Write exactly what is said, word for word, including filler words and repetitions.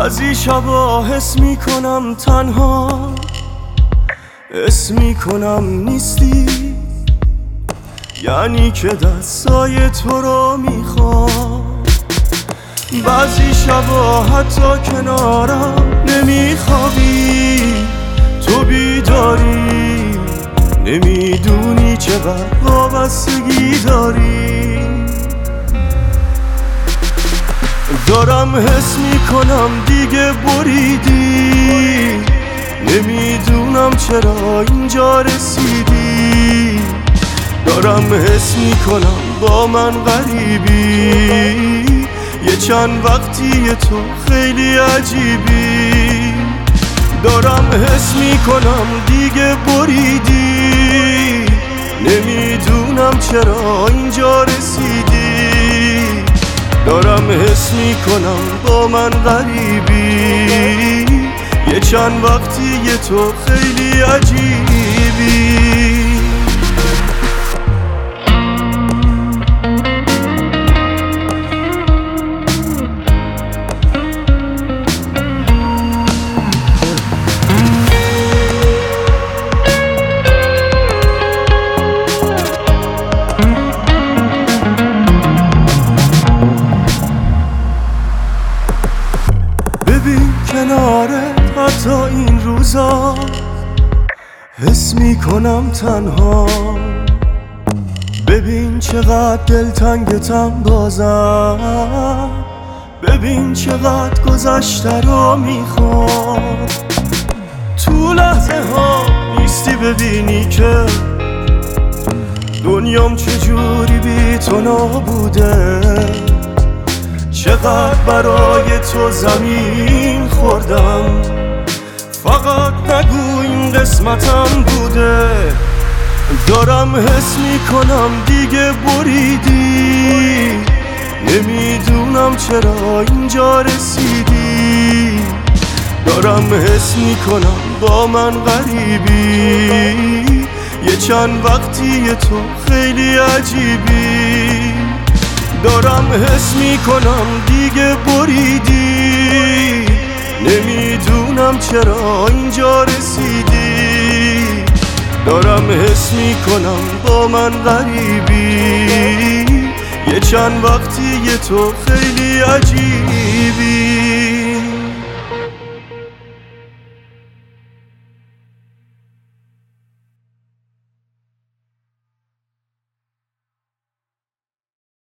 بعضی شبا حس میکنم تنها، حس میکنم نیستی، یعنی که دستای تو رو میخوام. بعضی شبا حتی کنارم نمیخوابی، تو بیداری، نمیدونی چقدر وابستگی داری. دارم حس میکنم دیگه بریدی، نمیدونم چرا اینجا رسیدی. دارم حس میکنم با من غریبی، یه چند وقتی تو خیلی عجیبی. دارم حس میکنم دیگه بریدی، نمیدونم چرا اینجا رسیدی. دارم حس میکنم با من غریبی، یه چند وقتی تو خیلی عجیبی. ببین کنارت حتی این روزا حس میکنم تنها. ببین چقدر دلتنگتم بازم، ببین چقدر گذشته رو میخوام. تو لحظه ها نیستی ببینی که دنیام چجوری بی تو نابوده. چقدر برای تو زمین خوردم، فقط نگو این قسمتم بوده. دارم حس میکنم دیگه بریدی، نمیدونم چرا اینجا رسیدی. دارم حس میکنم با من غریبی، یه چند وقتی تو خیلی عجیبی. دارم حس میکنم دیگه بریدی، نمیدونم چرا اینجا رسیدی. دارم حس میکنم با من غریبی، یه چند وقتی تو خیلی عجیبی.